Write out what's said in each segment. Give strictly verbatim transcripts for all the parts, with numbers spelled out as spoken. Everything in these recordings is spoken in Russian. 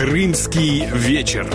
Крымский вечер.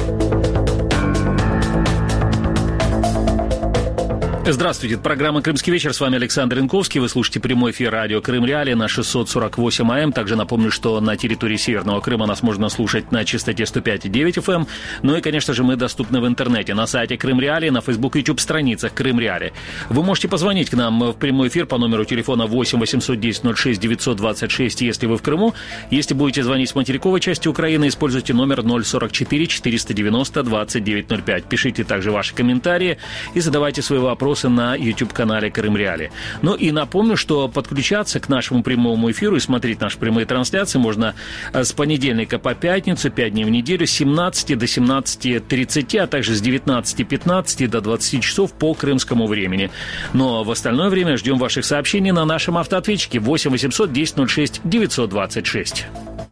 Здравствуйте, это программа «Крымский вечер». С вами Александр Янковский. Вы слушаете прямой эфир радио Крым Реалии на шестьсот сорок восемь АМ. Также напомню, что на территории Северного Крыма нас можно слушать на частоте сто пять и девять эф эм. Ну и, конечно же, мы доступны в интернете, на сайте Крым Реалии, на Facebook и YouTube страницах Крым Реалии. Вы можете позвонить к нам в прямой эфир по номеру телефона восемь восемьсот десять ноль шесть девятьсот двадцать шесть, если вы в Крыму. Если будете звонить с материковой части Украины, используйте номер ноль сорок четыре четыреста девяносто двадцать девять ноль пять. Пишите также ваши комментарии и задавайте свои вопросы на YouTube-канале Крым Реалии. Ну и напомню, что подключаться к нашему прямому эфиру и смотреть наши прямые трансляции можно с понедельника по пятницу, пять дней в неделю, с семнадцати до семнадцати тридцати, а также с девятнадцати пятнадцати до двадцати часов по крымскому времени. Но в остальное время ждем ваших сообщений на нашем автоответчике восемь восемьсот десять ноль шесть девятьсот двадцать шесть.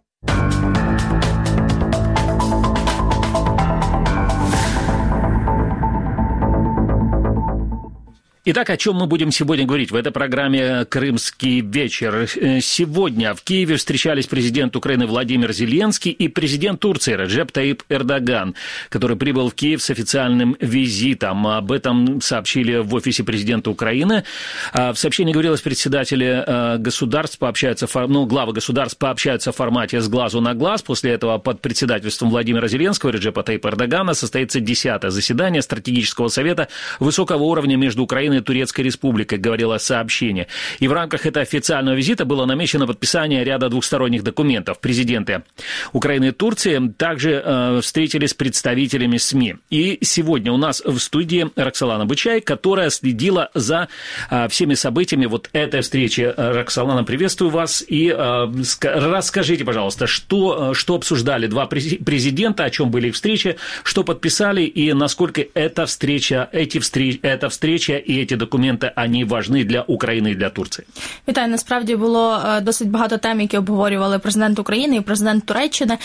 Итак, о чем мы будем сегодня говорить в этой программе «Крымский вечер». Сегодня в Киеве встречались президент Украины Владимир Зеленский и президент Турции Реджеп Таип Эрдоган, который прибыл в Киев с официальным визитом. Об этом сообщили в офисе президента Украины. В сообщении говорилось, председатели государств пообщаются, ну, главы государств пообщаются в формате «с глазу на глаз». После этого под председательством Владимира Зеленского и Реджепа Таипа Эрдогана состоится десятое заседание стратегического совета высокого уровня между Украиной и Турецкой Республикой, говорило сообщение. И в рамках этого официального визита было намечено подписание ряда двухсторонних документов. Президенты Украины и Турции также э, встретились с представителями СМИ. И сегодня у нас в студии Роксолана Бычай, которая следила за э, всеми событиями вот этой встречи. Роксолана, приветствую вас. И э, расскажите, пожалуйста, что, что обсуждали два президента, о чем были их встречи, что подписали и насколько эта встреча, эти встреч, эта встреча и эти документи, вони важні для України і для Турції. Вітаю, насправді було досить багато тем, які обговорювали президент України і президент Туреччини.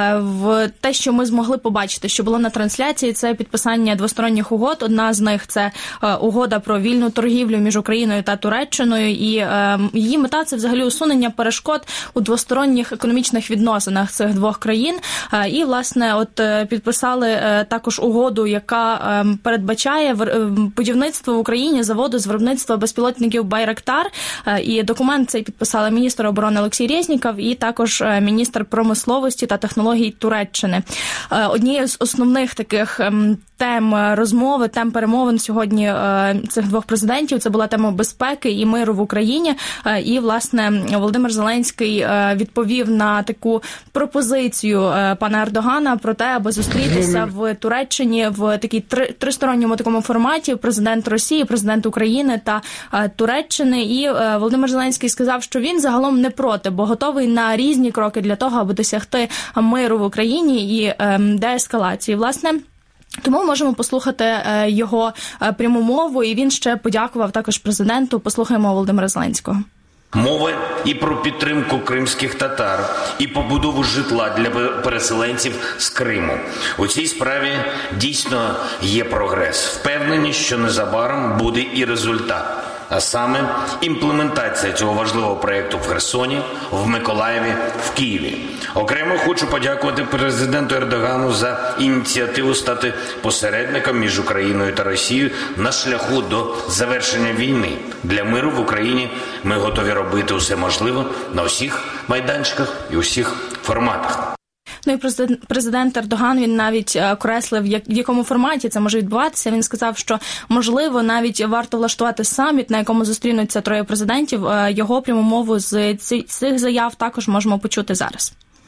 В те, що ми змогли побачити, що було на трансляції, це підписання двосторонніх угод. Одна з них – це угода про вільну торгівлю між Україною та Туреччиною. І її мета – це взагалі усунення перешкод у двосторонніх економічних відносинах цих двох країн. І, власне, от підписали також угоду, яка передбачає будівництво в Україні заводу з виробництва безпілотників «Байрактар». І документ цей підписали міністр оборони Олексій Резніков і також міністр промисловості та технологій Туреччини. Однією з основних таких тем розмови, тем перемовин сьогодні цих двох президентів – це була тема безпеки і миру в Україні. І, власне, Володимир Зеленський відповів на таку пропозицію пана Ердогана про те, аби зустрітися в Туреччині в такій три, тристоронньому такому форматі: президент Росії, президент України та Туреччини. І Володимир Зеленський сказав, що він загалом не проти, бо готовий на різні кроки для того, аби досягти миру в Україні і деескалації. Власне, тому можемо послухати його пряму мову, і він ще подякував також президенту. Послухаємо Володимира Зеленського. Мова і про підтримку кримських татар, і побудову житла для переселенців з Криму. У цій справі дійсно є прогрес. Впевнені, що незабаром буде і результат. А саме імплементація цього важливого проєкту в Херсоні, в Миколаєві, в Києві. Окремо хочу подякувати президенту Ердогану за ініціативу стати посередником між Україною та Росією на шляху до завершення війни. Для миру в Україні ми готові робити усе можливе на усіх майданчиках і усіх форматах. Ну і президент, президент Ердоган, він навіть окреслив, як, в якому форматі це може відбуватися. Він сказав, що, можливо, навіть варто влаштувати саміт, на якому зустрінуться троє президентів. Його пряму мову з цих заяв також можемо почути зараз.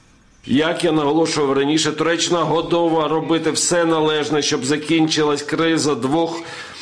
Як я наголошував раніше, Туреччина готова робити все належне, щоб закінчилась криза двох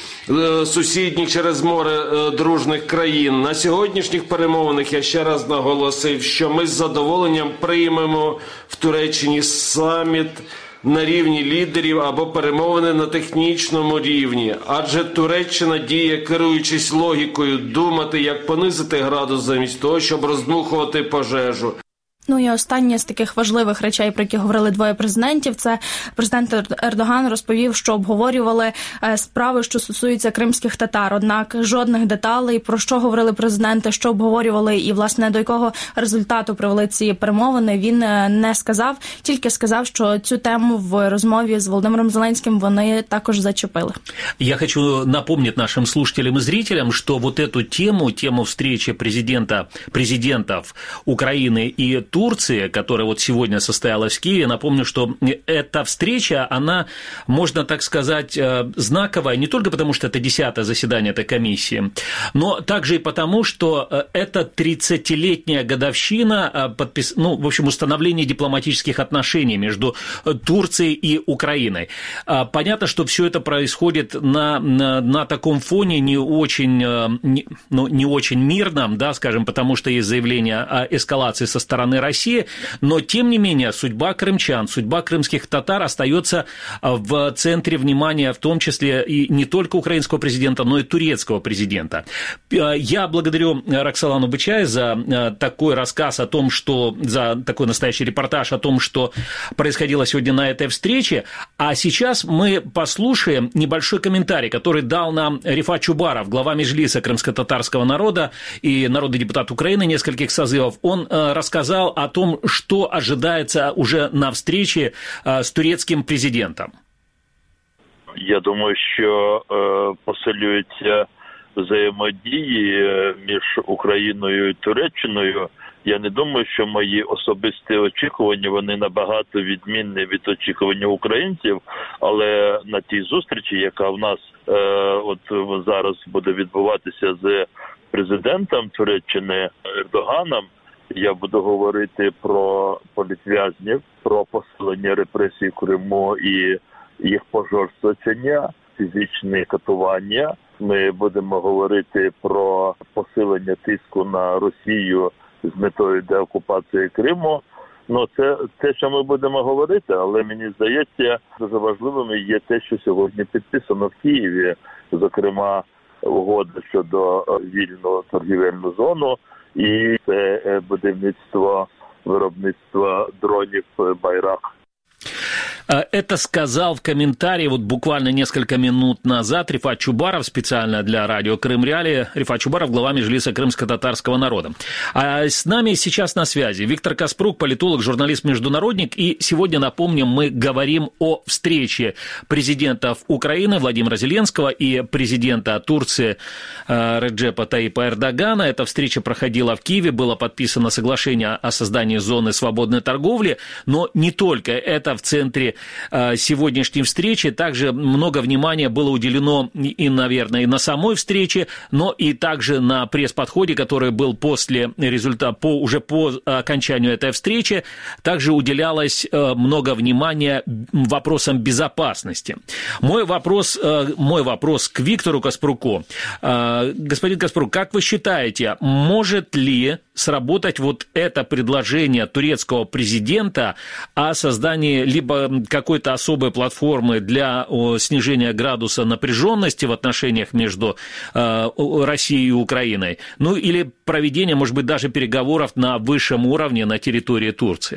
сусідніх через море дружних країн. На сьогоднішніх перемовинах я ще раз наголосив, що ми з задоволенням приймемо в Туреччині саміт на рівні лідерів або перемовини на технічному рівні. Адже Туреччина діє, керуючись логікою думати, як понизити градус замість того, щоб роздмухувати пожежу. Ну і останнє з таких важливих речей, про які говорили двоє президентів, це президент Ердоган розповів, що обговорювали справи, що стосуються кримських татар. Однак жодних деталей, про що говорили президенти, що обговорювали і, власне, до якого результату привели ці перемовини, він не сказав. Тільки сказав, що цю тему в розмові з Володимиром Зеленським вони також зачепили. Я хочу напомнить нашим слушателям и зрителям, что вот эту тему, тему встречи президента, президентов Украины и Турции, которая вот сегодня состоялась в Киеве, напомню, что эта встреча, она, можно так сказать, знаковая не только потому, что это десятое заседание этой комиссии, но также и потому, что это тридцатилетняя годовщина подпис... ну, в общем, установления дипломатических отношений между Турцией и Украиной. Понятно, что все это происходит на, на, на таком фоне не очень, не, ну, не очень мирном, да, скажем, потому что есть заявление о эскалации со стороны России, но, тем не менее, судьба крымчан, судьба крымских татар остается в центре внимания, в том числе и не только украинского президента, но и турецкого президента. Я благодарю Роксолану Бычай за такой рассказ о том, что, за такой настоящий репортаж о том, что происходило сегодня на этой встрече, а сейчас мы послушаем небольшой комментарий, который дал нам Рифат Чубаров, глава Меджлиса крымско-татарского народа и народный депутат Украины нескольких созывов. Он рассказал о том, что ожидается уже на встрече с турецким президентом. Я думаю, що е, посилюються взаємодії між Україною і Туреччиною. Я не думаю, що мої особисті очікування, вони набагато відмінні від очікування українців, але на тій зустрічі, яка в нас е, от зараз буде відбуватися з президентом Туреччини Ердоганом, я буду говорити про політв'язнів, про посилення репресій в Криму і їх пожорсточення, фізичне катування. Ми будемо говорити про посилення тиску на Росію з метою деокупації Криму. Ну, це те, що ми будемо говорити, але мені здається, дуже важливим є те, що сьогодні підписано в Києві, зокрема, угода щодо вільного торгівельну зону і це будівництво, виробництво дронів «Байрак». Это сказал в комментарии вот буквально несколько минут назад Рифат Чубаров, специально для радио Крым-Реалии. Рифат Чубаров, глава Меджлиса крымско-татарского народа. А с нами сейчас на связи Виктор Каспрук, политолог, журналист-международник. И сегодня, напомним, мы говорим о встрече президентов Украины Владимира Зеленского и президента Турции Реджепа Таипа Эрдогана. Эта встреча проходила в Киеве, было подписано соглашение о создании зоны свободной торговли, но не только это в центре сегодняшней встречи. Также много внимания было уделено и, наверное, и на самой встрече, но и также на пресс-подходе, который был после результата, по, уже по окончанию этой встречи, также уделялось много внимания вопросам безопасности. Мой вопрос, мой вопрос к Виктору Каспруку. Господин Каспрук, как вы считаете, может ли сработать вот это предложение турецкого президента о создании либо какой-то особой платформы для снижения градуса напряженности в отношениях между Россией и Украиной, ну или проведение, может быть, даже переговоров на высшем уровне на территории Турции?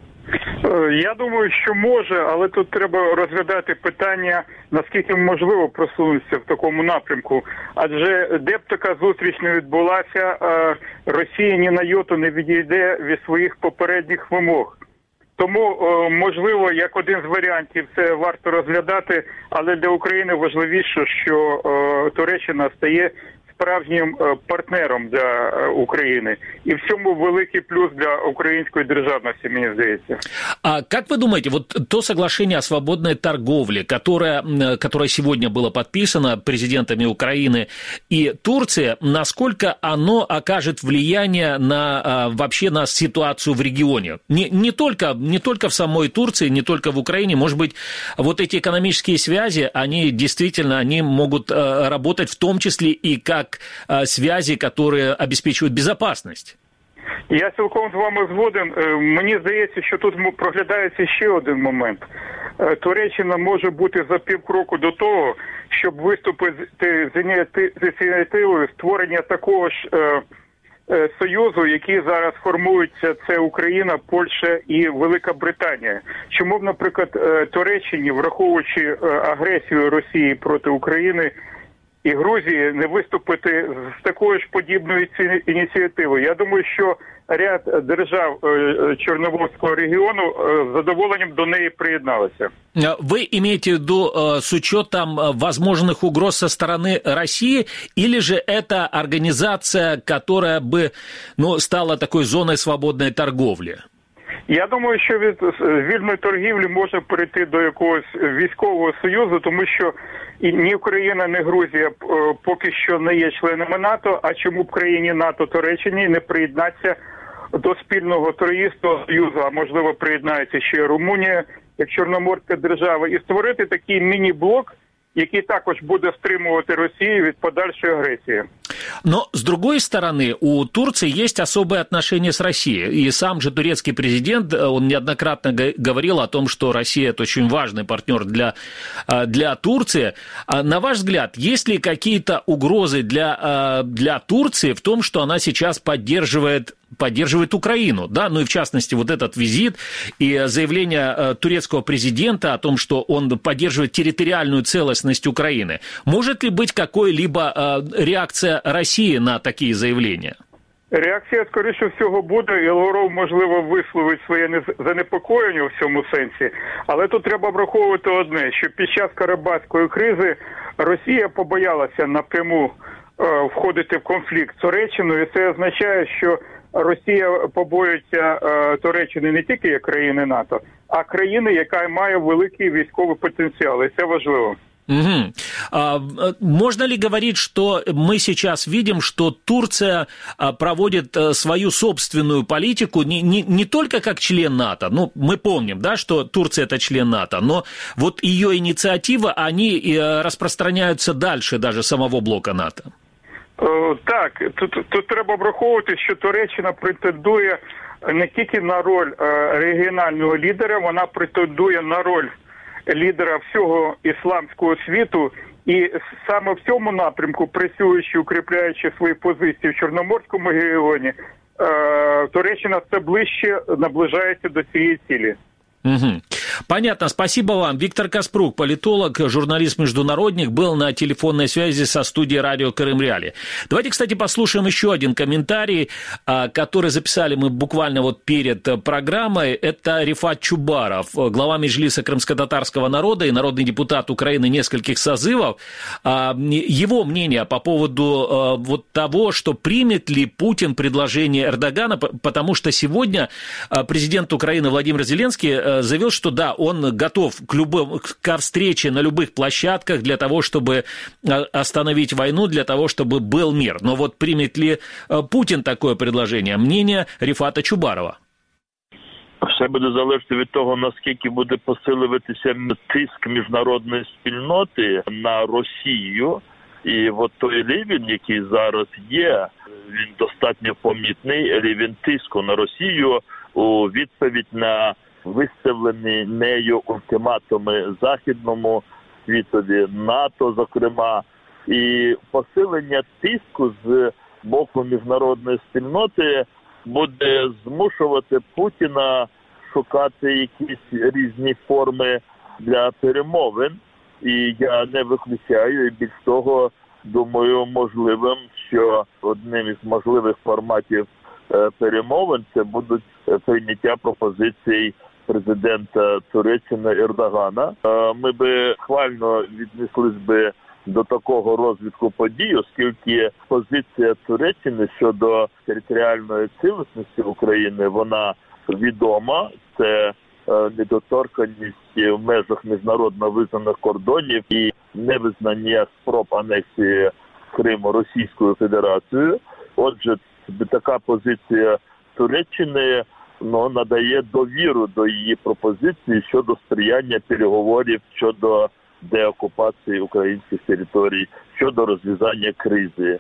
Я думаю, що може, але тут треба розглядати питання, наскільки можливо просунутися в такому напрямку. Адже де б така зустріч не відбулася, Росія ні на йоту не відійде від своїх попередніх вимог. Тому, можливо, як один з варіантів це варто розглядати, але для України важливіше, що Туреччина стає справжнім партнером для України. И в цьому великий плюс для украинской державности, мне кажется. А как вы думаете, вот то соглашение о свободной торговле, которое, которое сегодня было подписано президентами Украины и Турции, насколько оно окажет влияние на, вообще на ситуацию в регионе? Не, не, только, не только в самой Турции, не только в Украине, может быть, вот эти экономические связи, они действительно они могут работать в том числе и как связи, которые обеспечивают безопасность. Я цілком з вами згоден. Мені здається, що тут проглядається ще один момент. Туреччина може бути за півкроку до того, щоб виступити з ініціативою створення такого ж Союзу, які зараз формуються, це Україна, Польща і Велика Британія. Чому б, наприклад, Туреччині, враховуючи агресію Росії проти України і Грузії, не виступити з такою ж подібною ініціативою? Я думаю, що ряд держав Чорноморського регіону з задоволенням до неї приєдналися. Вы имеете в виду с учетом возможных угроз со стороны России, или же это организация, которая бы, ну, стала такой зоной свободной торговли? Я думаю, що від вільної торгівлі можна перейти до якогось військового союзу, тому що і ні Україна, ні Грузія поки що не є членами НАТО, а чому б країні НАТО Туреччині не приєднатися до спільного торгівського союзу, а можливо приєднається ще Румунія, як Чорноморська держава, і створити такий міні-блок, який також буде стримувати Росію від подальшої агресії. Но, с другой стороны, у Турции есть особые отношения с Россией. И сам же турецкий президент, он неоднократно говорил о том, что Россия – это очень важный партнер для, для Турции. На ваш взгляд, есть ли какие-то угрозы для, для Турции в том, что она сейчас поддерживает поддерживает Украину, да, ну и в частности вот этот визит и заявление турецкого президента о том, что он поддерживает территориальную целостность Украины. Может ли быть какой-либо реакция России на такие заявления? Реакція, скоріше всього, буде, і Лавров, можливо, висловить своє занепокоєння в цьому сенсі, але тут треба враховувати одне, що під час Карабахської кризи Росія побоялася напряму е, входити в конфлікт з Туреччиною, і це означає, що Росія побоюється е, Туреччини не тільки як країни НАТО, а країни, яка має великий військовий потенціал, і це важливо. Угу. А, можно ли говорить, что мы сейчас видим, что Турция проводит свою собственную политику не, не, не только как член НАТО, ну, мы помним, да, что Турция – это член НАТО, но вот ее инициативы, они распространяются дальше даже самого блока НАТО? Так, тут, тут треба враховувати, що Туреччина претендує не тільки на роль регіонального лідера, вона претендує на роль лідера всього ісламського світу, і саме в цьому напрямку, працюючи, укріпляючи свої позиції в Чорноморському регіоні, Туреччина все ближче наближається до цієї цілі. Угу. Понятно, спасибо вам. Виктор Каспрук, политолог, журналист-международник, был на телефонной связи со студией радио Крым-Реалии. Давайте, кстати, послушаем еще один комментарий, который записали мы буквально вот перед программой. Это Рифат Чубаров, глава Меджлиса крымско-татарского народа и народный депутат Украины нескольких созывов. Его мнение по поводу вот того, что примет ли Путин предложение Эрдогана, потому что сегодня президент Украины Владимир Зеленский заявил, что да, он готов к любым, ко встрече на любых площадках для того, чтобы остановить войну, для того, чтобы был мир. Но вот примет ли Путин такое предложение? Мнение Рифата Чубарова. Все буде залежати від того, наскільки буде посилюватися тиск міжнародної спільноти на Росію. І от той рівень, який зараз є, він достатньо помітний, рівень тиску на Росію у відповідь на виставлені нею ультиматуми західному світові, НАТО, зокрема, і посилення тиску з боку міжнародної спільноти буде змушувати Путіна шукати якісь різні форми для перемовин. І я не виключаю, і більш того, думаю, можливим, що одним із можливих форматів перемовин це будуть прийняття пропозицій президента Туреччини Ердогана. Ми би хвально віднеслись би до такого розвитку подій, оскільки позиція Туреччини щодо територіальної цілісності України, вона відома. Це недоторканність в межах міжнародно визнаних кордонів і невизнання спроб анексії Криму Російською Федерацією. Отже, така позиція Туреччини ну, надає довіру до її пропозиції щодо сприяння переговорів щодо деокупації українських територій, щодо розв'язання кризи.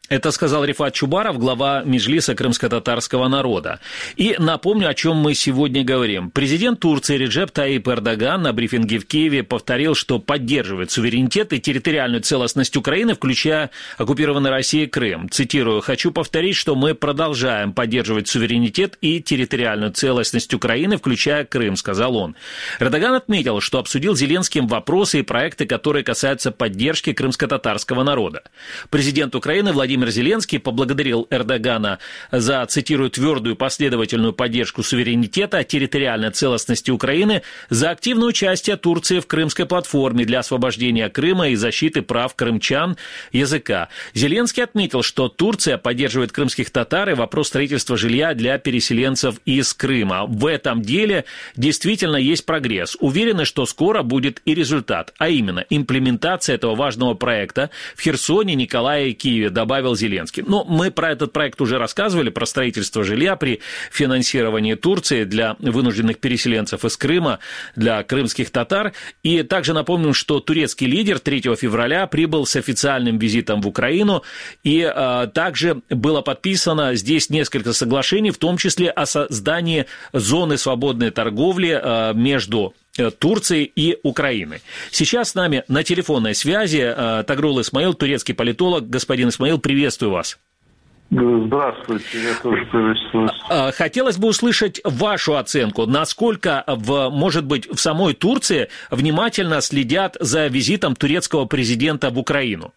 Это сказал Рифат Чубаров, глава Меджлиса крымско-татарского народа. И напомню, о чем мы сегодня говорим. Президент Турции Реджеп Таип Эрдоган на брифинге в Киеве повторил, что поддерживает суверенитет и территориальную целостность Украины, включая оккупированный Россией Крым. Цитирую: «Хочу повторить, что мы продолжаем поддерживать суверенитет и территориальную целостность Украины, включая Крым», сказал он. Эрдоган отметил, что обсудил с Зеленским вопросы и проекты, которые касаются поддержки крымско-татарского народа. Президент Украины Владимир Зеленский поблагодарил Эрдогана за, цитирую, «твердую последовательную поддержку суверенитета, территориальной целостности Украины, за активное участие Турции в Крымской платформе для освобождения Крыма и защиты прав крымчан языка». Зеленский отметил, что Турция поддерживает крымских татар и вопрос строительства жилья для переселенцев из Крыма. В этом деле действительно есть прогресс. Уверены, что скоро будет и результат, а именно имплементация этого важного проекта в Херсоне, Николаеве и Киеве, добавил Зеленский. Но мы про этот проект уже рассказывали, про строительство жилья при финансировании Турции для вынужденных переселенцев из Крыма, для крымских татар. И также напомним, что турецкий лидер третьего февраля прибыл с официальным визитом в Украину, и а, также было подписано здесь несколько соглашений, в том числе о создании зоны свободной торговли а, между Турции и Украины. Сейчас с нами на телефонной связи Тагрул Исмаил, турецкий политолог. Господин Исмаил, приветствую вас. Здравствуйте, я тоже приветствую. Хотелось бы услышать вашу оценку, насколько, в, может быть, в самой Турции внимательно следят за визитом турецкого президента в Украину?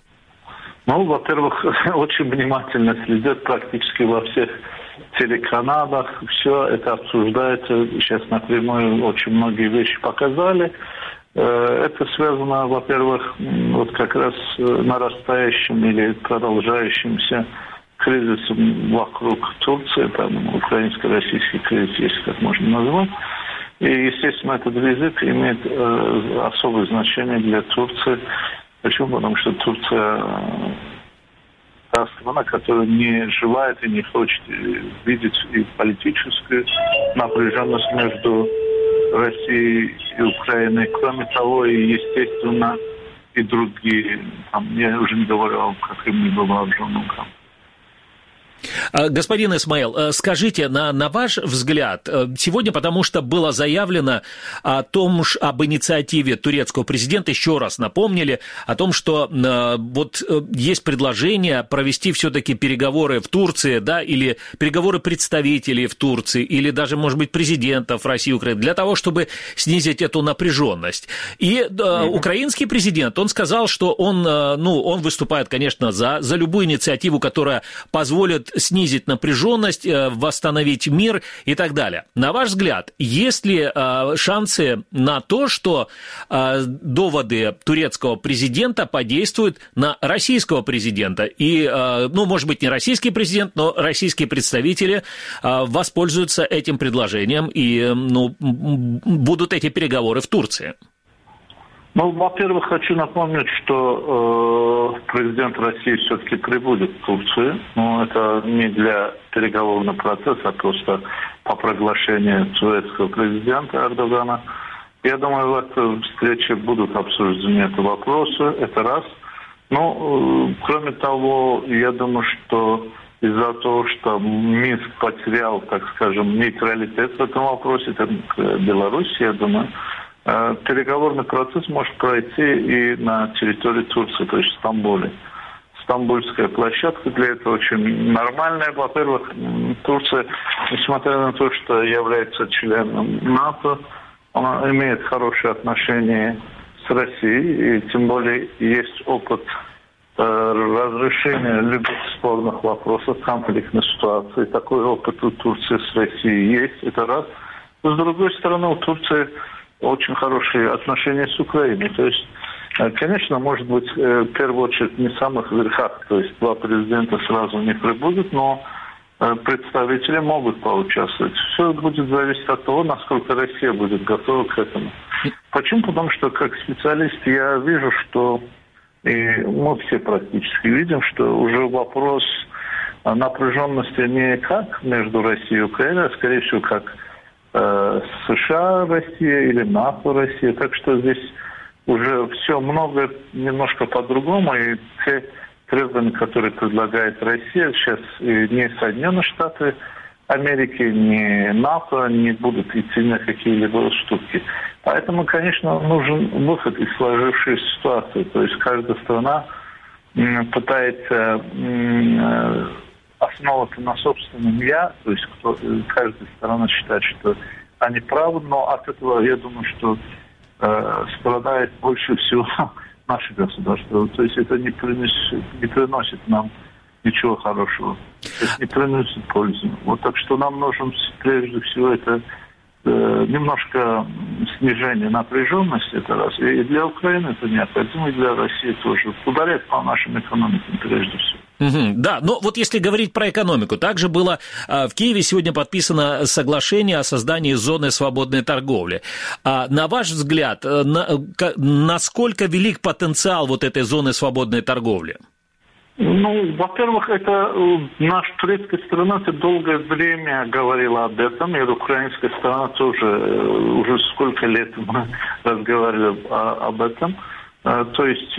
Ну, во-первых, очень внимательно следят практически во всех телеканалах, все это обсуждается, сейчас напрямую очень многие вещи показали. Это связано, во-первых, вот как раз с нарастающим или продолжающимся кризисом вокруг Турции, там украинско-российский кризис, если так можно назвать. И, естественно, этот визит имеет особое значение для Турции. Почему? Потому что Турция та страна, которая не желает и не хочет видеть и политическую напряженность между Россией и Украиной. Кроме того, и, естественно, и другие, там, я уже не говорю о каком-либо вооруженном конфликте. Господин Исмаил, скажите, на, на ваш взгляд, сегодня, потому что было заявлено о том, об инициативе турецкого президента, еще раз напомнили о том, что вот есть предложение провести все-таки переговоры в Турции, да, или переговоры представителей в Турции, или даже, может быть, президентов России и Украины, для того, чтобы снизить эту напряженность. И mm-hmm. украинский президент, он сказал, что он, ну, он выступает, конечно, за, за любую инициативу, которая позволит снизить напряженность, восстановить мир и так далее. На ваш взгляд, есть ли шансы на то, что доводы турецкого президента подействуют на российского президента? И, ну, может быть, не российский президент, но российские представители воспользуются этим предложением и, ну, будут эти переговоры в Турции? Ну, во-первых, хочу напомнить, что э, президент России все-таки прибудет в Турцию. Но это не для переговорного процесса, а просто по приглашению турецкого президента Эрдогана. Я думаю, в этой встрече будут обсуждены эти вопросы. Это раз. Но, э, кроме того, я думаю, что из-за того, что Минск потерял, так скажем, нейтралитет в этом вопросе, это Беларусь, я думаю, переговорный процесс может пройти и на территории Турции, то есть в Стамбуле. Стамбульская площадка для этого очень нормальная. Во-первых, Турция, несмотря на то, что является членом НАТО, она имеет хорошие отношения с Россией, и тем более есть опыт э, разрешения любых спорных вопросов, конфликтных ситуаций. Такой опыт у Турции с Россией есть, это раз. С другой стороны, у Турции очень хорошие отношения с Украиной. То есть, конечно, может быть, в первую очередь не в самых верхах, то есть два президента сразу не прибудут, но представители могут поучаствовать. Все будет зависеть от того, насколько Россия будет готова к этому. Почему? Потому что, как специалист, я вижу, что, и мы все практически видим, что уже вопрос напряженности не как между Россией и Украиной, а, скорее всего, как США, Россия или НАТО, Россия. Так что здесь уже все много немножко по-другому. И те требования, которые предлагает Россия, сейчас не Соединенные Штаты Америки, ни НАТО не будут идти на какие-либо уступки. Поэтому, конечно, нужен выход из сложившейся ситуации. То есть каждая страна пытается основываться на собственном «я», то есть кто, каждая сторона считает, что они правы, но от этого, я думаю, что э, страдает больше всего наше государство. То есть это не приносит, не приносит нам ничего хорошего. То есть не приносит пользу. Вот так что нам нужно прежде всего это э, немножко снижение напряженности, это раз. И для Украины это необходимо, и для России тоже. Ударять по нашим экономикам прежде всего. Угу, да, но вот если говорить про экономику, также было а, в Киеве сегодня подписано соглашение о создании зоны свободной торговли. А, на ваш взгляд, на, к, насколько велик потенциал вот этой зоны свободной торговли? Ну, во-первых, это наша турецкая сторона долгое время говорила об этом, и украинская сторона тоже уже сколько лет мы разговаривали об этом. То есть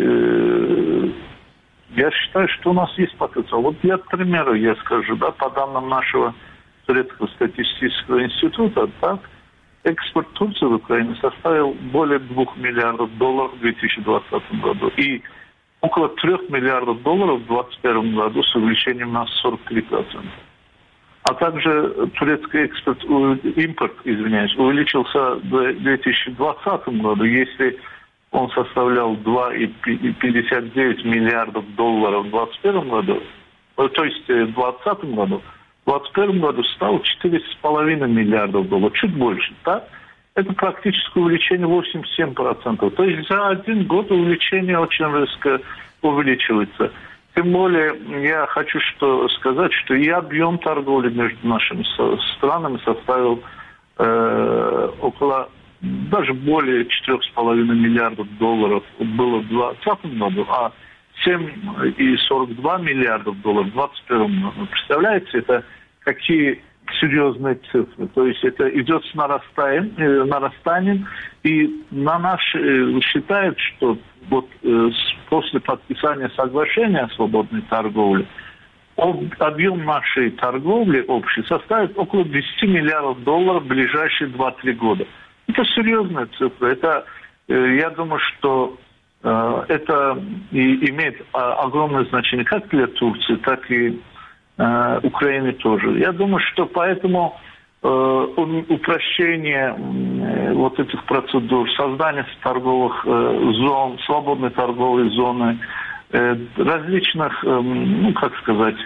я считаю, что у нас есть потенциал. Вот для примера я скажу, да, по данным нашего турецкого статистического института, так, экспорт Турции в Украину составил более двух миллиардов долларов в две тысячи двадцатом году и около трех миллиардов долларов в двадцать первом году с увеличением на сорок три процента. А также турецкий экспорт, импорт, извиняюсь, увеличился в две тысячи двадцатом году, если он составлял два целых пятьдесят девять миллиардов долларов в двадцать первом году, то есть в двадцатом году, в двадцать первом году стал четыре с половиной миллиардов долларов, чуть больше, так? Это практически увеличение восемьдесят семь процентов. То есть за один год увеличение очень резко увеличивается. Тем более я хочу что сказать, что и объем торговли между нашими странами составил э, около даже более четыре с половиной миллиардов долларов было в двадцатом году, а семь целых сорок два миллиардов долларов в двадцать первом году. Представляете, это какие серьезные цифры. То есть это идет с нарастанием, э, нарастанием, и на наш э, считают, что вот э, после подписания соглашения о свободной торговле об, объем нашей торговли общей составит около десять миллиардов долларов в ближайшие два-три года. Это серьезная цифра. Это, э, я думаю, что э, это и имеет а, огромное значение как для Турции, так и э, Украины тоже. Я думаю, что поэтому э, упрощение э, вот этих процедур, создание торговых э, зон, свободной торговой зоны, э, различных, э, ну как сказать,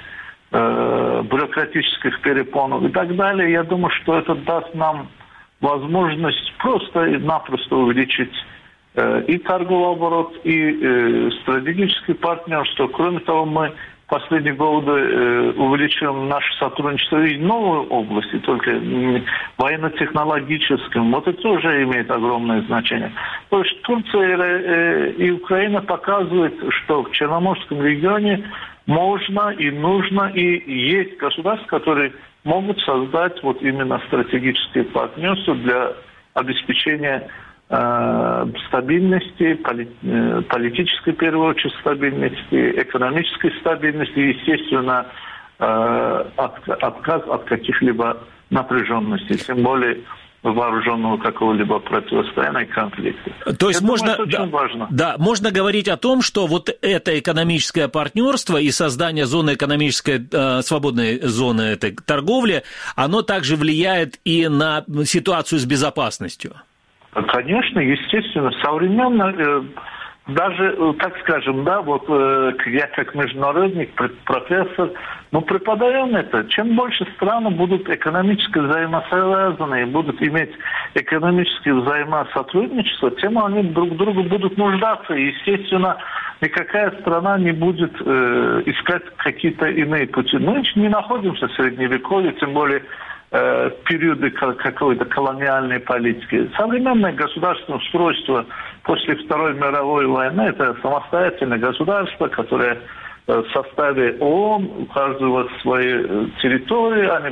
э, бюрократических перепонов и так далее, я думаю, что это даст нам возможность просто-напросто увеличить э, и торговый оборот, и э, стратегическое партнерство. Кроме того, мы в последние годы э, увеличиваем наше сотрудничество и в новой области, только э, военно-технологическом. Вот это тоже имеет огромное значение. То есть Турция э, и Украина показывают, что в Черноморском регионе можно и нужно, и есть государства, которые могут создать вот именно стратегические партнерства для обеспечения э, стабильности, поли, э, политической, в первую очередь, стабильности, экономической стабильности и, естественно, э, от, отказ от каких-либо напряженностей, тем более вооруженного какого-либо противостояния и конфликта. То есть Я можно, думаю, это очень да, важно. Да, можно говорить о том, что вот это экономическое партнерство и создание зоны экономической, э, свободной зоны этой торговли, оно также влияет и на ситуацию с безопасностью. Конечно, естественно, современно, э, даже, так скажем, да, вот э, я как международник, профессор, мы преподаем это. Чем больше страны будут экономически взаимосвязаны и будут иметь экономическое взаимосотрудничество, тем они друг другу будут нуждаться. И, естественно, никакая страна не будет э, искать какие-то иные пути. Мы не находимся в Средневековье, тем более э, периоды какой-то колониальной политики. Современное государственное устройство после Второй мировой войны – это самостоятельное государство, которое в составе ООН, у каждого своей территории, они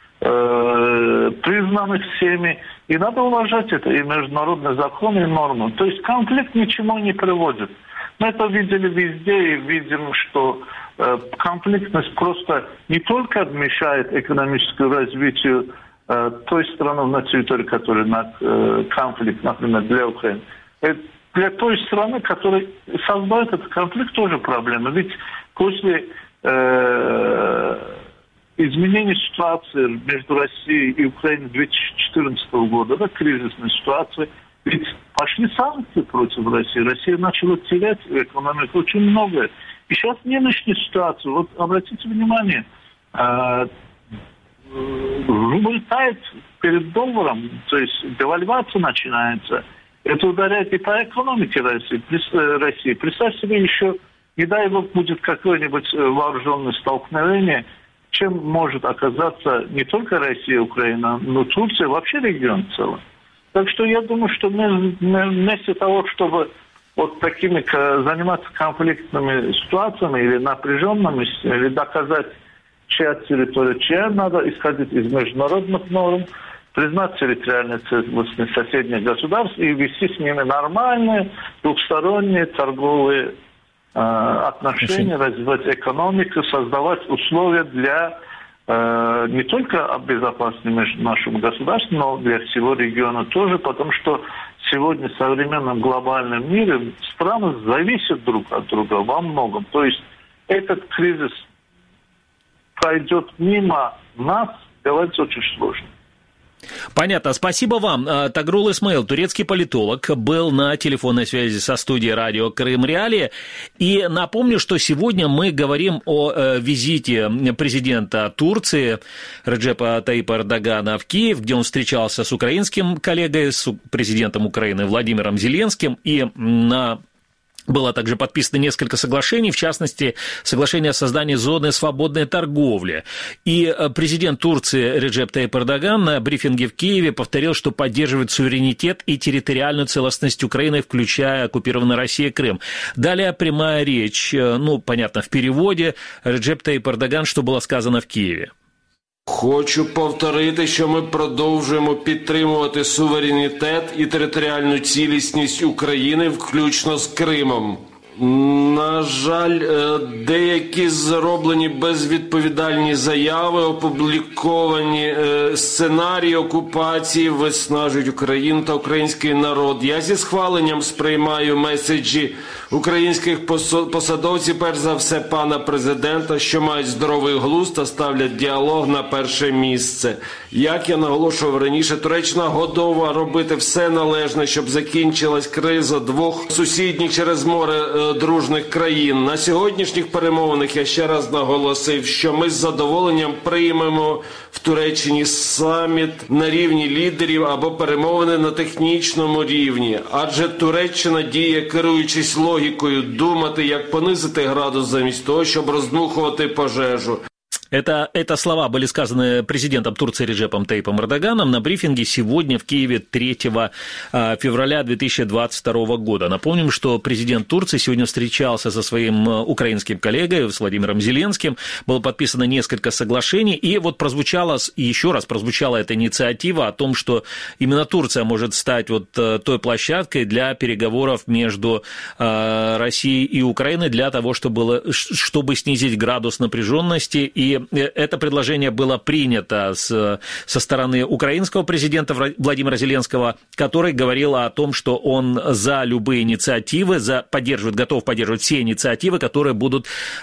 э, признаны всеми, и надо уважать это, и международные законы, и нормы. То есть конфликт ничему не приводит. Мы это видели везде и видим, что э, конфликтность просто не только мешает экономическому развитию э, той страны на территории, которая на э, конфликт, например, для Украины. Это для той страны, которая создает этот конфликт, тоже проблема. Ведь после э, изменения ситуации между Россией и Украиной две тысячи четырнадцатого года, да, кризисной ситуации, ведь пошли санкции против России. Россия начала терять экономику очень многое. И сейчас нынешняя ситуация, вот обратите внимание, э, рубль тает перед долларом, то есть девальвация начинается. Это ударяет и по экономике России. России. Представьте себе еще, не дай бог, будет какое-нибудь вооруженное столкновение, чем может оказаться не только Россия и Украина, но Турция, вообще регион в целом. Так что я думаю, что мы вместо того, чтобы вот такими заниматься конфликтными ситуациями или напряженными, или доказать, чья территория, чья, надо исходить из международных норм, признать территориальную целостность соседних государств и вести с ними нормальные двухсторонние торговые э, отношения, развивать экономику, создавать условия для э, не только безопасности нашему государству, но для всего региона тоже, потому что сегодня в современном глобальном мире страны зависят друг от друга во многом. То есть этот кризис пройдет мимо нас, говорится, очень сложно. Понятно. Спасибо вам. Тагрул Исмаил, турецкий политолог, был на телефонной связи со студией радио Крым Реалии. И напомню, что сегодня мы говорим о визите президента Турции Реджепа Таипа Эрдогана в Киев, где он встречался с украинским коллегой, с президентом Украины Владимиром Зеленским, и на было также подписано несколько соглашений, в частности, соглашение о создании зоны свободной торговли. И президент Турции Реджеп Таип Эрдоган на брифинге в Киеве повторил, что поддерживает суверенитет и территориальную целостность Украины, включая оккупированную Россией Крым. Далее прямая речь, ну, понятно, в переводе. Реджеп Таип Эрдоган, что было сказано в Киеве. Хочу повторити, що ми продовжуємо підтримувати суверенітет і територіальну цілісність України, включно з Кримом. На жаль, деякі зроблені безвідповідальні заяви, опубліковані сценарії окупації виснажують Україну та український народ. Я зі схваленням сприймаю меседжі українських посадовців, перш за все пана президента, що мають здоровий глузд та ставлять діалог на перше місце. Як я наголошував раніше, Туреччина готова робити все належне, щоб закінчилась криза двох сусідніх через море дружних країн. На сьогоднішніх перемовинах я ще раз наголосив, що ми з задоволенням приймемо в Туреччині саміт на рівні лідерів або перемовини на технічному рівні. Адже Туреччина діє, керуючись логікою, думати, як понизити градус замість того, щоб роздмухувати пожежу. Это, это слова были сказаны президентом Турции Реджепом Таипом Эрдоганом на брифинге сегодня в Киеве третьего февраля две тысячи двадцать второго года. Напомним, что президент Турции сегодня встречался со своим украинским коллегой, с Владимиром Зеленским. Было подписано несколько соглашений, и вот прозвучала, еще раз прозвучала эта инициатива о том, что именно Турция может стать вот той площадкой для переговоров между Россией и Украиной для того, чтобы, чтобы снизить градус напряженности. И это предложение было принято с, со стороны украинского президента Владимира Зеленского, который говорил о том, что он за любые инициативы, за, поддерживает, готов поддерживать все инициативы, которые будут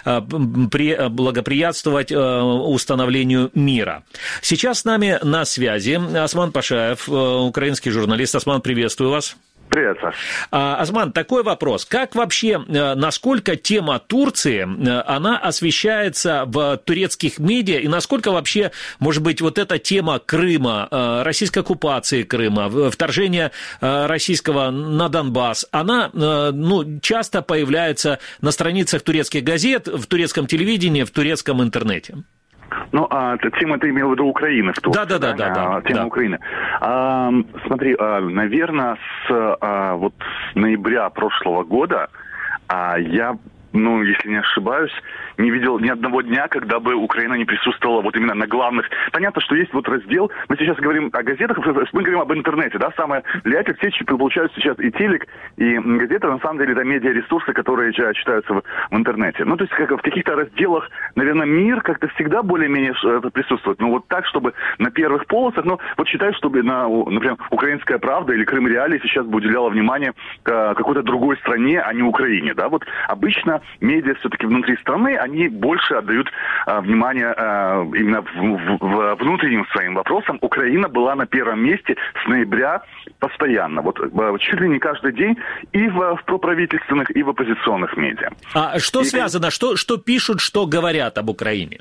при, благоприятствовать установлению мира. Сейчас с нами на связи Осман Пашаев, украинский журналист. Осман, приветствую вас. Привет, Саш. Осман, такой вопрос. Как вообще, насколько тема Турции, она освещается в турецких медиа, и насколько вообще, может быть, вот эта тема Крыма, российской оккупации Крыма, вторжения российского на Донбасс, она, ну, часто появляется на страницах турецких газет, в турецком телевидении, в турецком интернете? Ну, а тема ты имел в виду Украины в Турции. Да, да, да, да, да. Тема да. Украины. А, смотри, а, наверное, с а, вот с ноября прошлого года а, я ну, если не ошибаюсь, не видел ни одного дня, когда бы Украина не присутствовала вот именно на главных. Понятно, что есть вот раздел, мы сейчас говорим о газетах, мы говорим об интернете, да, самое влиятельное, все получают сейчас и телек, и газеты, на самом деле, это медиаресурсы, которые читаются в, в интернете. Ну, то есть как в каких-то разделах, наверное, мир как-то всегда более-менее присутствует. Ну, вот так, чтобы на первых полосах, ну, вот считаю, чтобы, на, например, «Украинская правда» или «Крым Реалии» сейчас бы уделяла внимание к какой-то другой стране, а не Украине, да. Вот обычно медиа все-таки внутри страны, они больше отдают а, внимание а, именно в, в, в внутренним своим вопросам. Украина была на первом месте с ноября постоянно, вот чуть ли не каждый день и в, в проправительственных, и в оппозиционных медиа. А что и, связано, что, что пишут, что говорят об Украине?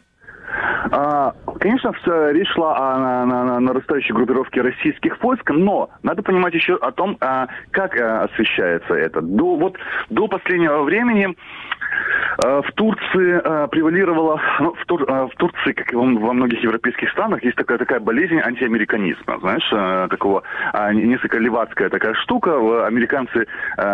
Конечно, речь шла о на, на, нарастающей группировке российских войск, но надо понимать еще о том, как освещается это. До, вот, до последнего времени в Турции превалировала, ну, в, Тур, в Турции, как и во многих европейских странах, есть такая, такая болезнь антиамериканизма, знаешь, такого, несколько левацкая такая штука. Американцы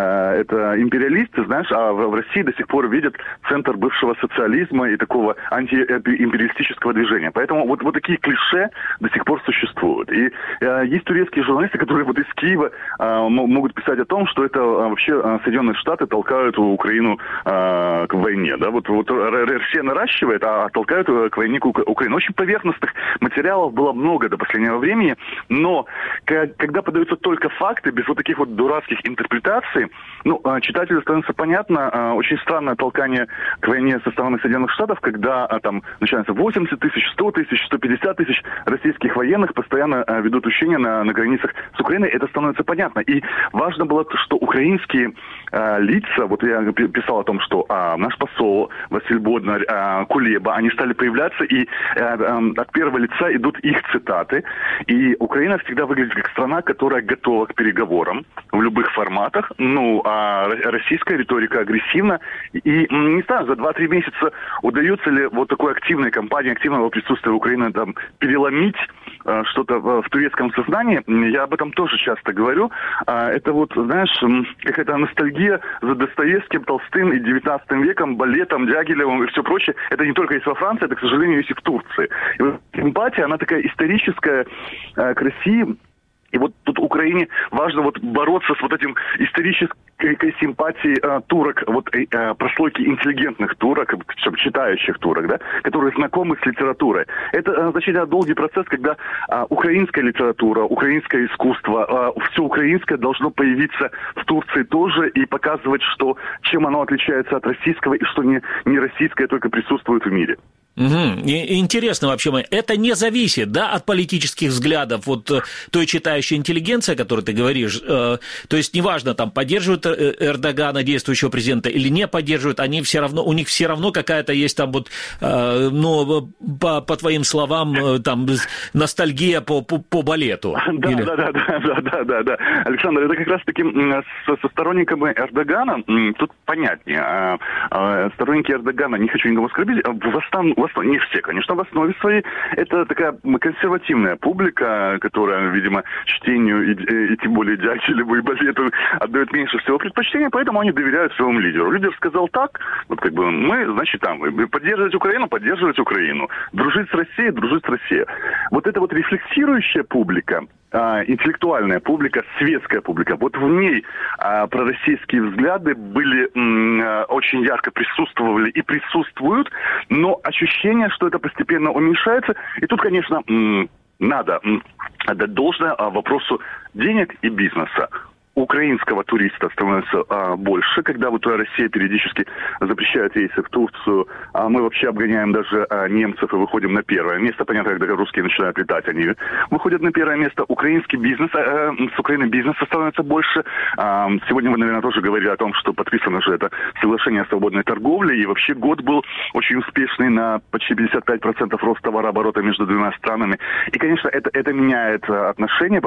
это империалисты, знаешь, а в России до сих пор видят центр бывшего социализма и такого антиимпериалистического движения. Поэтому вот, вот такие клише до сих пор существуют. И э, есть турецкие журналисты, которые вот из Киева э, могут писать о том, что это э, вообще э, Соединенные Штаты толкают Украину э, к войне. Да? Вот, вот Россия наращивает, а толкают к войне к Украине. Очень поверхностных материалов было много до последнего времени, но к- когда подаются только факты, без вот таких вот дурацких интерпретаций, ну, э, читателю становится понятно, э, очень странное толкание к войне со стороны Соединенных Штатов, когда э, там начинается восемьдесят тысяч, сто тысяч, сто пятьдесят тысяч российских военных постоянно э, ведут учения на, на границах с Украиной. Это становится понятно. И важно было, что украинские э, лица, вот я писал о том, что э, наш посол Василь Боднар, э, Кулеба, они стали появляться, и э, э, от первого лица идут их цитаты. И Украина всегда выглядит как страна, которая готова к переговорам в любых форматах. Ну, а российская риторика агрессивна. И, не знаю, за два-три месяца удается ли вот такой активной кампании, активного присутствия Украины там переломить э, что-то в, в турецком сознании. Я об этом тоже часто говорю. А, это вот, знаешь, какая-то ностальгия за Достоевским, Толстым и девятнадцатым веком, балетом, Дягилевым и все прочее. Это не только есть во Франции, это, к сожалению, есть и в Турции. И вот симпатия, она такая историческая э, к России. И вот тут Украине важно вот бороться с вот этим исторической симпатией э, турок, вот э, прослойки интеллигентных турок, читающих турок, да, которые знакомы с литературой. Это э, значительно долгий процесс, когда э, украинская литература, украинское искусство, э, все украинское должно появиться в Турции тоже и показывать, что чем оно отличается от российского и что не, не российское только присутствует в мире. Угу. И, интересно вообще, это не зависит, да, от политических взглядов вот той читающей интеллигенции, о которой ты говоришь, э, то есть неважно, там, поддерживают Эрдогана, действующего президента, или не поддерживают, они все равно, у них все равно какая-то есть там вот, э, ну, по, по твоим словам, э, там, ностальгия по, по, по балету. Да, или... да, да, да, да, да, да, да. Александр, это как раз-таки со, со сторонниками Эрдогана тут понятнее. А, а, сторонники Эрдогана, не хочу никого оскорбить, в основном В основе, не все, конечно, в основе своей это такая консервативная публика, которая, видимо, чтению и, и, и тем более Дягилеву и балету отдает меньше всего предпочтения, поэтому они доверяют своему лидеру. Лидер сказал так, вот как бы мы, значит, там, поддерживать Украину, поддерживать Украину, дружить с Россией, дружить с Россией. Вот эта вот рефлексирующая публика, а, интеллектуальная публика, светская публика, вот в ней а, пророссийские взгляды были м, а, очень ярко присутствовали и присутствуют, но ощущение, что это постепенно уменьшается. И тут, конечно, м, надо м, отдать должное а, вопросу денег и бизнеса. Украинского туриста становится а, больше, когда вот Россия периодически запрещает рейсы в Турцию, а мы вообще обгоняем даже а, немцев и выходим на первое место. Понятно, когда русские начинают летать, они выходят на первое место. Украинский бизнес, а, с Украины бизнеса становится больше. А, сегодня вы, наверное, тоже говорили о том, что подписано же это соглашение о свободной торговле, и вообще год был очень успешный на почти пятьдесят пять процентов рост товарооборота между двумя странами. И, конечно, это, это меняет отношения.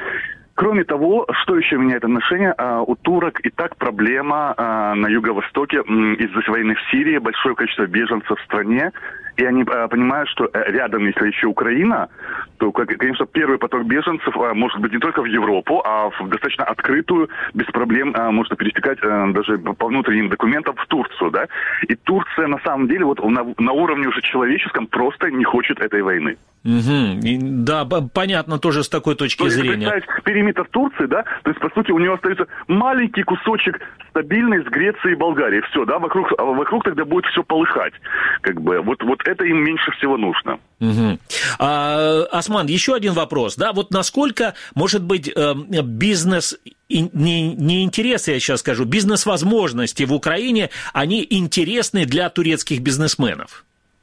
Кроме того, что еще меняет отношения, у турок и так проблема на юго-востоке из-за войны в Сирии, большое количество беженцев в стране. и они э, понимают, что э, рядом, если еще Украина, то, как, конечно, первый поток беженцев э, может быть не только в Европу, а в достаточно открытую, без проблем э, можно пересекать э, даже по внутренним документам в Турцию, да. И Турция, на самом деле, вот на, на уровне уже человеческом просто не хочет этой войны. Угу. И, да, понятно тоже с такой точки то зрения. Если представить периметр Турции, да, то есть, по сути, у него остается маленький кусочек стабильный с Грецией и Болгарией. Все, да, вокруг, вокруг тогда будет все полыхать. Как бы, вот, вот это им меньше всего нужно. Угу. А, Осман, еще один вопрос, да, вот насколько, может быть, бизнес... И не, не интересы, я сейчас скажу, бизнес-возможности в Украине, они интересны для турецких бизнесменов?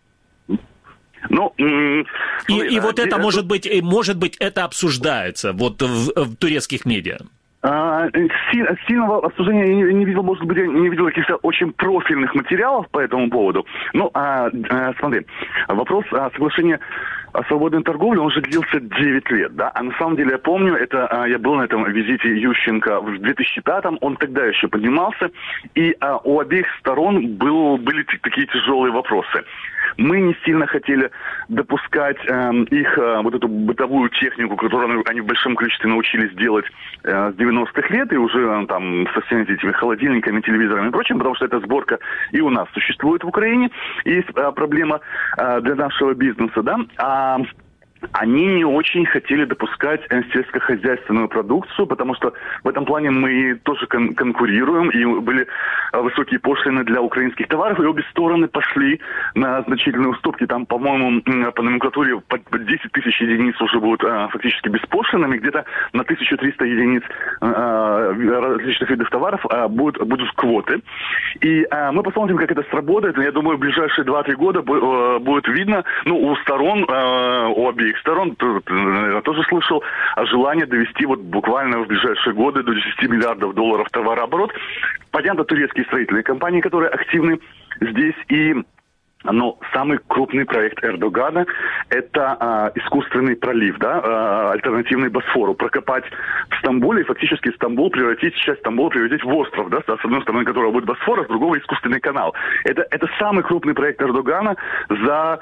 Ну, м- и, смотри, и вот а, это, а, может быть, может быть, это обсуждается вот в, в турецких медиа? А, сильного обсуждения я не, не видел, может быть, я не видел каких-то очень профильных материалов по этому поводу. Ну, а, а, смотри, вопрос о соглашении о свободной торговле, он же длился девять лет, да, а на самом деле я помню, это а, я был на этом визите Ющенко в две тысячи пятом, он тогда еще поднимался, и а, у обеих сторон был, были т- такие тяжелые вопросы. Мы не сильно хотели допускать э, их э, вот эту бытовую технику, которую они в большом количестве научились делать э, с девяностых лет, и уже э, там со всеми этими холодильниками, телевизорами и прочим, потому что эта сборка и у нас существует в Украине. Есть э, проблема э, для нашего бизнеса, да, а они не очень хотели допускать сельскохозяйственную продукцию, потому что в этом плане мы тоже кон- конкурируем, и были высокие пошлины для украинских товаров, и обе стороны пошли на значительные уступки. Там, по-моему, по номенклатуре под десять тысяч единиц уже будут а, фактически беспошлинами, где-то на тысячу триста единиц а, различных видов товаров а, будут, будут квоты. И а, мы посмотрим, как это сработает. Я думаю, в ближайшие два-три года будет видно, ну, у сторон, а, у обеих сторон, я тоже слышал о желании довести вот буквально в ближайшие годы до десять миллиардов долларов товарооборот. Понятно, турецкие строительные компании, которые активны здесь, и но самый крупный проект Эрдогана – это а, искусственный пролив, да, а, альтернативный Босфору. Прокопать в Стамбуле и фактически Стамбул превратить, часть Стамбула превратить в остров, да, с одной стороны которого будет Босфор, а с другого искусственный канал. Это, это самый крупный проект Эрдогана за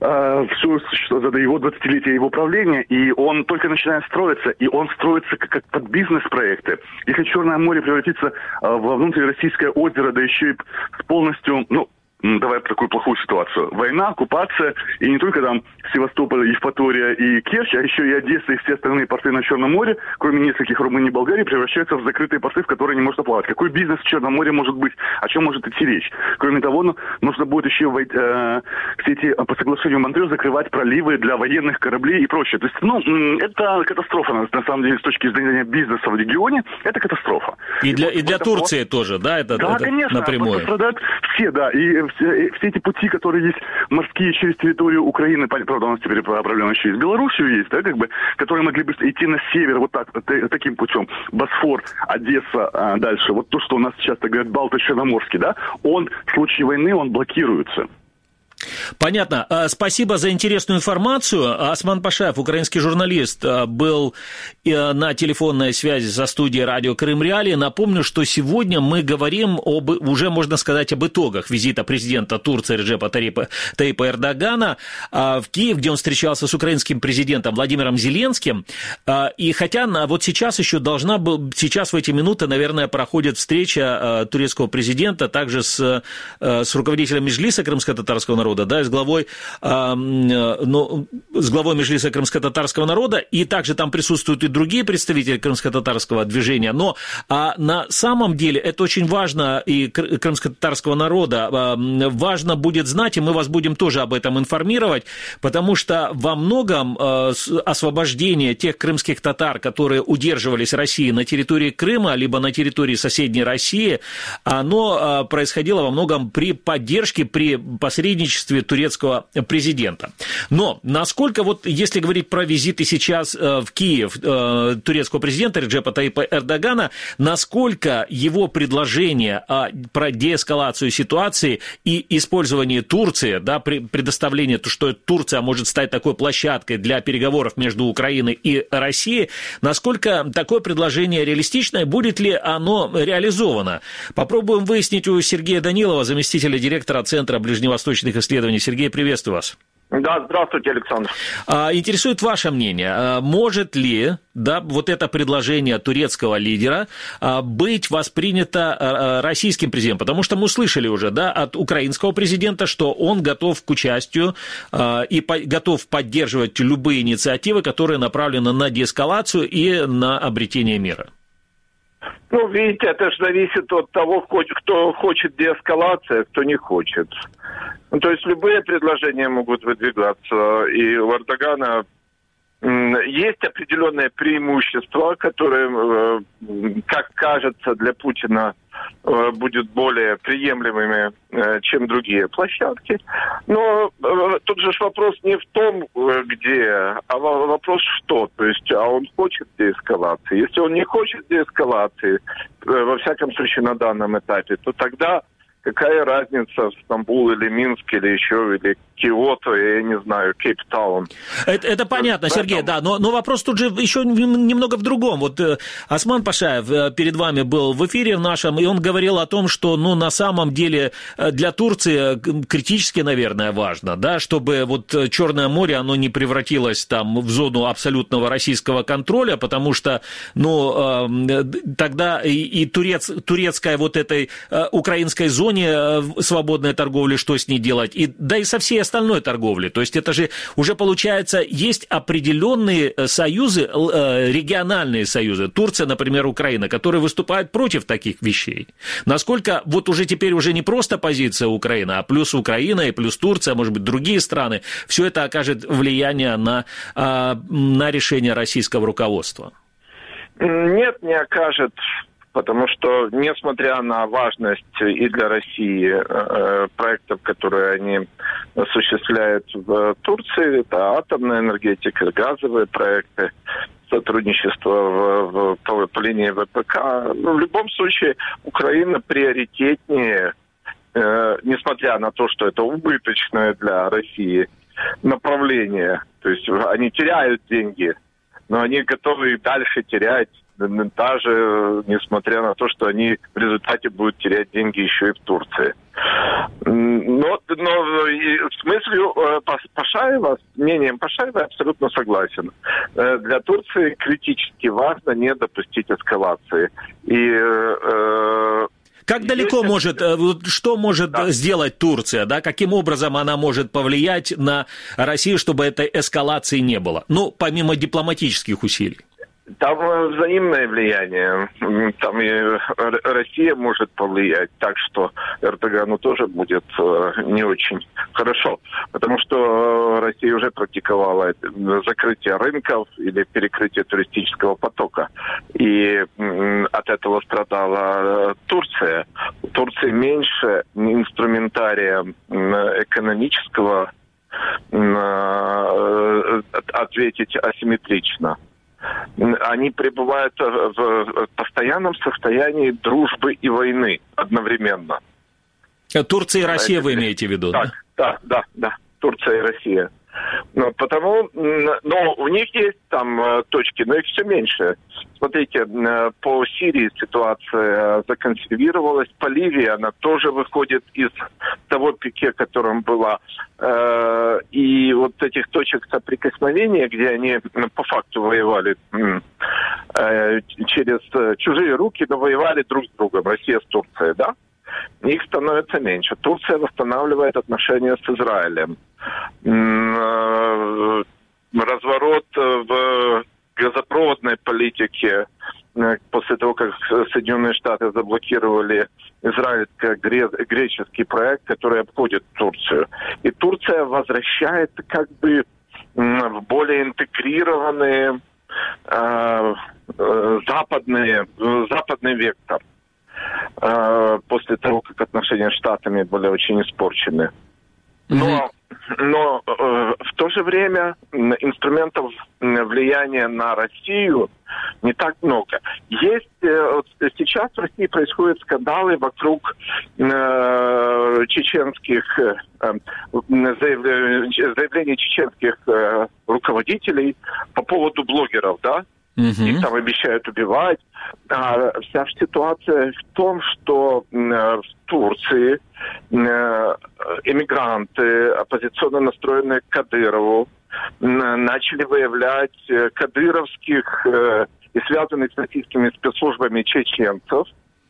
все за его двадцатилетия его правления, и он только начинает строиться, и он строится как, как под бизнес-проекты. Если Черное море превратится во внутрироссийское озеро, да еще и полностью, ну, давай такую плохую ситуацию. Война, оккупация, и не только там Севастополь, Евпатория и Керчь, а еще и Одесса и все остальные порты на Черном море, кроме нескольких Румынии и Болгарии, превращаются в закрытые порты, в которые не можно плавать. Какой бизнес в Черном море может быть? О чем может идти речь? Кроме того, ну, нужно будет еще э, все эти, по соглашению Монтрео, закрывать проливы для военных кораблей и прочее. То есть, ну, это катастрофа, на самом деле, с точки зрения бизнеса в регионе, это катастрофа. И для, и и для это Турции вот... тоже, да? Это, да, это конечно, напрямую. Пострадают все, да, и все, все эти пути, которые есть морские через территорию Украины, правда, у нас теперь проблема еще и с Белоруссией есть, да, как бы, которые могли бы идти на север вот так, таким путем. Босфор, Одесса, а дальше, вот то, что у нас часто говорят Балто-Черноморский, да, он в случае войны, он блокируется. Понятно. Спасибо за интересную информацию. Осман Пашаев, украинский журналист, был на телефонной связи со студией радио Крым Реалии. Напомню, что сегодня мы говорим об, уже можно сказать, об итогах визита президента Турции Реджепа Таyyипа Эрдогана в Киев, где он встречался с украинским президентом Владимиром Зеленским. И хотя вот сейчас еще должна быть, сейчас в эти минуты, наверное, проходит встреча турецкого президента также с, с руководителем Меджлиса крымско-татарского народа, да, с главой, э, ну, с главой Меджлиса крымско-татарского народа, и также там присутствуют и другие представители крымско-татарского движения, но а, на самом деле это очень важно, и крымско-татарского народа а, важно будет знать, и мы вас будем тоже об этом информировать, потому что во многом а, освобождение тех крымских татар, которые удерживались Россией на территории Крыма, либо на территории соседней России, оно а, происходило во многом при поддержке, при посредничестве турецкого президента. Но насколько, вот если говорить про визиты сейчас в Киев турецкого президента Реджепа Таyyипа Эрдогана, насколько его предложение про деэскалацию ситуации и использование Турции, да, предоставление, то, что Турция может стать такой площадкой для переговоров между Украиной и Россией, насколько такое предложение реалистичное, будет ли оно реализовано? Попробуем выяснить у Сергея Данилова, заместителя директора Центра ближневосточных исследований исследований. Сергей, приветствую вас. Да, здравствуйте, Александр. Интересует ваше мнение. Может ли, да, вот это предложение турецкого лидера быть воспринято российским президентом? Потому что мы услышали уже, да, от украинского президента, что он готов к участию и готов поддерживать любые инициативы, которые направлены на деэскалацию и на обретение мира. Ну, видите, это же зависит от того, кто хочет деэскалации, а кто не хочет. Ну, то есть любые предложения могут выдвигаться, и у Эрдогана есть определенные преимущества, которые, как кажется, для Путина будут более приемлемыми, чем другие площадки. Но тут же вопрос не в том, где, а вопрос что. То есть, а он хочет деэскалации. Если он не хочет деэскалации, во всяком случае на данном этапе, то тогда какая разница, Стамбул или Минск, или еще, или Киото, я не знаю, Кейптаун. Это, это понятно, Поэтому... Сергей, да, но, но вопрос тут же еще немного в другом. Вот э, Осман Пашаев перед вами был в эфире в нашем, и он говорил о том, что, ну, на самом деле для Турции критически, наверное, важно, да, чтобы вот Черное море, оно не превратилось там в зону абсолютного российского контроля, потому что, ну, э, тогда и, и турец, турецкая вот этой э, украинской зоне э, свободной торговли, что с ней делать, и, да и со всей остальной торговли. То есть это же уже получается, есть определенные союзы, региональные союзы, Турция, например, Украина, которые выступают против таких вещей. Насколько вот уже теперь уже не просто позиция Украины, а плюс Украина и плюс Турция, может быть, другие страны, все это окажет влияние на, на решение российского руководства? Нет, не окажет. Потому что, несмотря на важность и для России э, проектов, которые они осуществляют в Турции, это атомная энергетика, газовые проекты, сотрудничество в, в, по, по линии ВПК, ну, в любом случае Украина приоритетнее, э, несмотря на то, что это убыточное для России направление. То есть они теряют деньги, но они готовы и дальше терять, даже несмотря на то, что они в результате будут терять деньги еще и в Турции. Но, но с мыслью Пашаева, с мнением Пашаева я абсолютно согласен. Для Турции критически важно не допустить эскалации. И как далеко может, что может да. сделать Турция, да, каким образом она может повлиять на Россию, чтобы этой эскалации не было? Ну, помимо дипломатических усилий. Там взаимное влияние. Там и Россия может повлиять, так что Эрдогану тоже будет не очень хорошо. Потому что Россия уже практиковала закрытие рынков или перекрытие туристического потока. И от этого страдала Турция. У Турции меньше инструментария экономического ответить асимметрично. Они пребывают в постоянном состоянии дружбы и войны одновременно. Турция и Россия вы имеете в виду? Так, да, да, да, Турция и Россия. Но потому, но у них есть там точки, но их все меньше. Смотрите, по Сирии ситуация законсервировалась, по Ливии она тоже выходит из того пике, которым была. И вот этих точек соприкосновения, где они по факту воевали через чужие руки, но воевали друг с другом, Россия с Турцией, да? Их становится меньше. Турция восстанавливает отношения с Израилем. Разворот в газопроводной политике после того, как Соединенные Штаты заблокировали израильско-греческий проект, который обходит Турцию. И Турция возвращается как бы в более интегрированные э, западные, западный вектор. После того, как отношения с Штатами были очень испорчены. Но, но э, в то же время инструментов влияния на Россию не так много. Есть э, вот сейчас в России происходят скандалы вокруг э, чеченских э, заявлений, заявлений чеченских э, руководителей по поводу блогеров, да? Угу. Их там обещают убивать. А вся ситуация в том, что в Турции эмигранты, оппозиционно настроенные к Кадырову, начали выявлять кадыровских и связанных с российскими спецслужбами чеченцев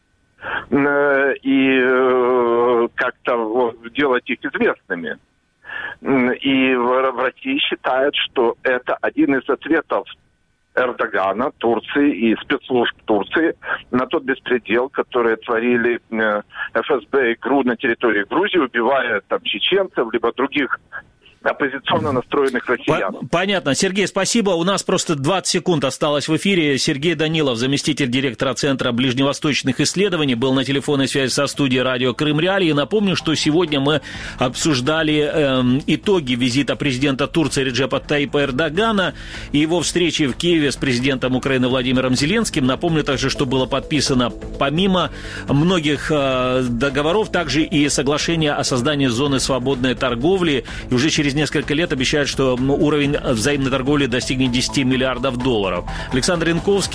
и как-то делать их известными. И в России считают, что это один из ответов Эрдогана, Турции и спецслужб Турции на тот беспредел, который творили эф эс бэ и ГРУ на территории Грузии, убивая там чеченцев, либо других оппозиционно настроенных россиян. Понятно. Сергей, спасибо. У нас просто двадцать секунд осталось в эфире. Сергей Данилов, заместитель директора Центра ближневосточных исследований, был на телефонной связи со студией радио Крым Реалии. Напомню, что сегодня мы обсуждали э, итоги визита президента Турции Реджепа Таyyипа Эрдогана и его встречи в Киеве с президентом Украины Владимиром Зеленским. Напомню также, что было подписано помимо многих э, договоров также и соглашение о создании зоны свободной торговли. И уже через Через несколько лет обещают, что уровень взаимной торговли достигнет десять миллиардов долларов. Александр Янковский.